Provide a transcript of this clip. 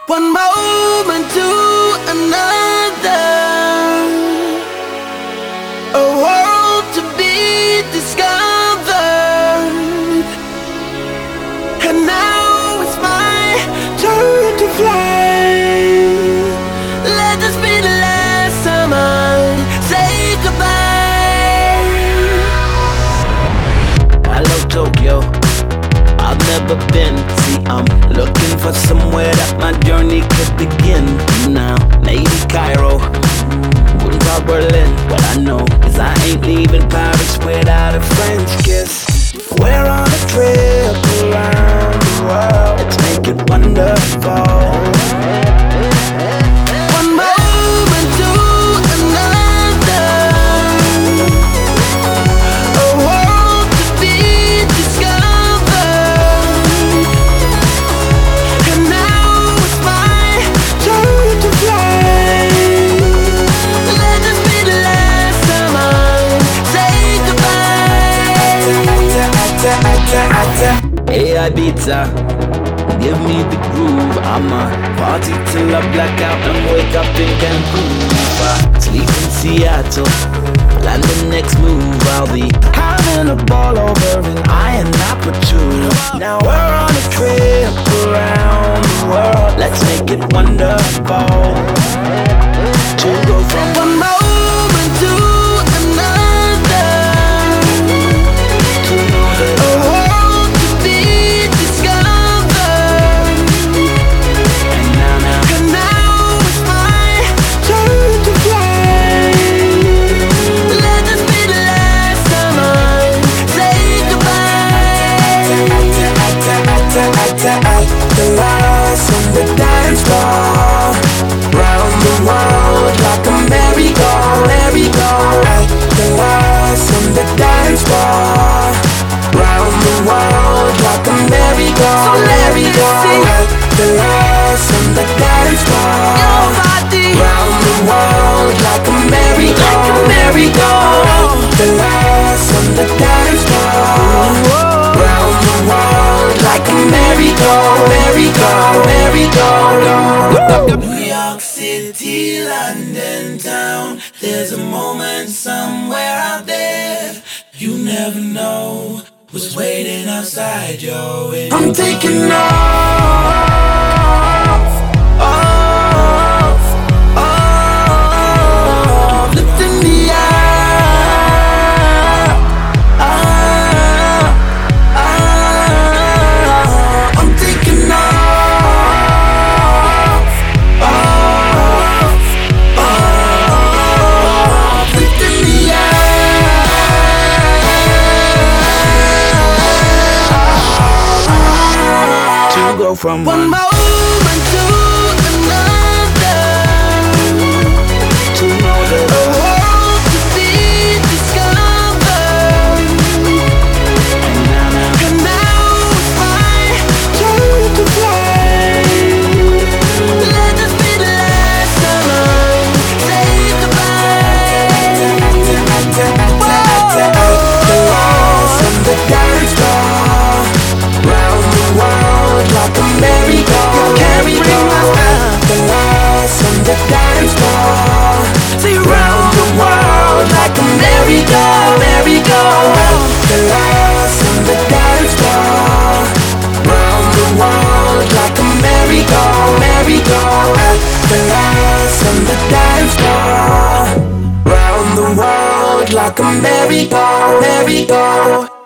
One moment to another, a world to be discovered. And now it's my turn to fly. Let this be the last time I say goodbye. Hello Tokyo, I've never been. See, I'm looking for somewhere that my journey could begin. Now, maybe Cairo, wouldn't call Berlin. What I know is I ain't leaving Paris without a French kiss. We're on a trip around the world. Let's make it wonderful. One moment to another, a world to be discovered. And now it's my turn to fly. Let this be the last time I say goodbye. Hey Ibiza, give me the groove. I'ma party till I black out and wake up in Cancun. Sleep in Seattle, plan the next move. I'll be having a ball over in Ayanapochu. Now we're on a trip around the world. Let's make it wonderful. To go from one moment to another, to know that a world to be discovered. And now it's my turn to fly. Let this be the last time I say goodbye. The last on the dance floor, round the world like a merry-go, merry-go. The last on the dance floor, round the world like a merry-go, merry-go. The last on the dance floor, round the world like a merry-go, merry-go. The last on the dance floor, round the world like a merry-go, merry-go, merry-go. New York City, London town. There's a moment somewhere out there. You never know what's waiting outside your window. I'm taking off, off, off, lifting the air. I'm taking off, off, off, lifting the air. To go from one moment to another, to know that a world to be discovered. And now it's my turn to fly. Let this be the last time I say goodbye. The last on the dance floor, round the world like a merry-go, merry-go. The last on the dance floor, say round the world like a merry-go, merry-go. The last on the dance floor, round the world like a merry-go, merry-go. The last on the dance floor, round the world like a merry-go, merry-go.